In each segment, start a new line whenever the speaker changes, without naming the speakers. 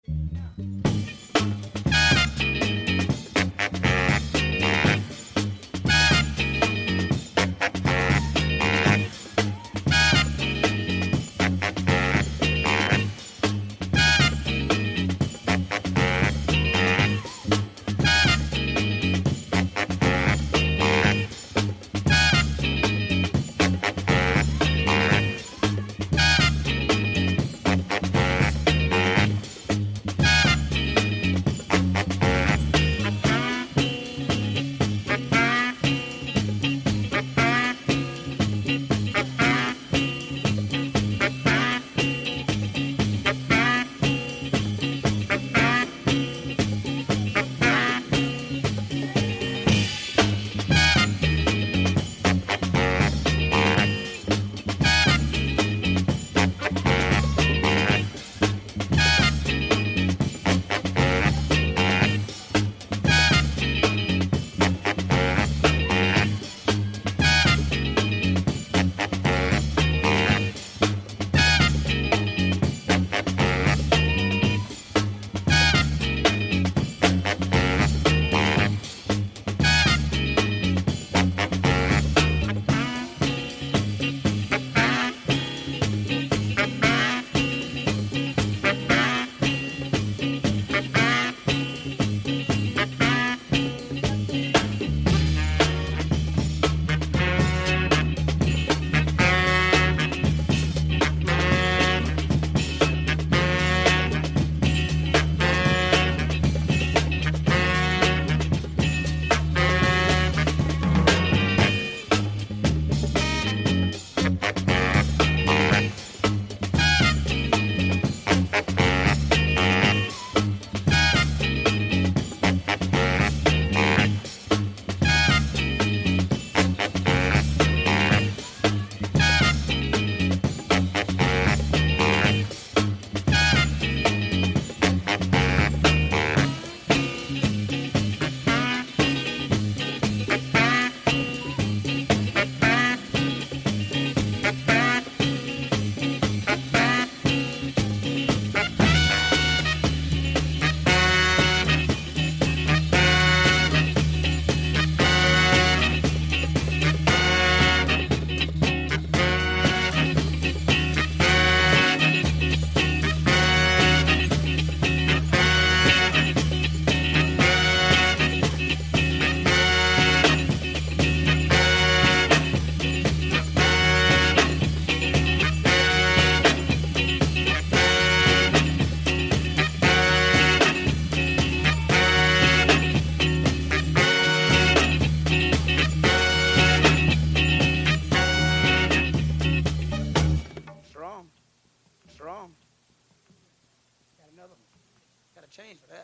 change for that.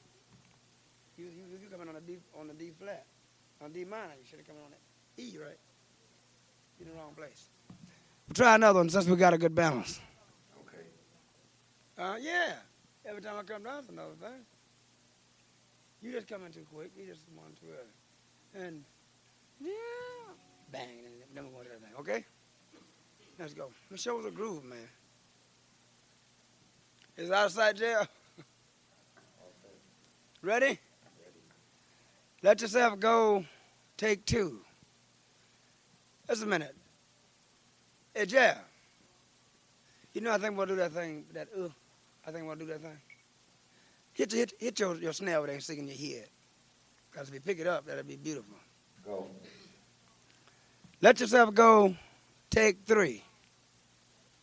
You coming on the D flat. On D minor, you should have come on the E, right? You're in the wrong place. We'll try another one since we got a good balance.
Okay.
Yeah. Every time I come down, it's another thing. You just come in too quick. You just want too early. And yeah, bang, and then we're going to that thing. Okay? Let's go. Let's show us a groove, man. It's outside jail. Ready?
Ready.
Let yourself go. Take two. Just a minute. Hey, Jeff. You know, I think we'll do that thing, I think we'll do that thing. Hit your snare over there and stick in your head. Because if you pick it up, that'll be beautiful.
Go.
Let yourself go. Take three.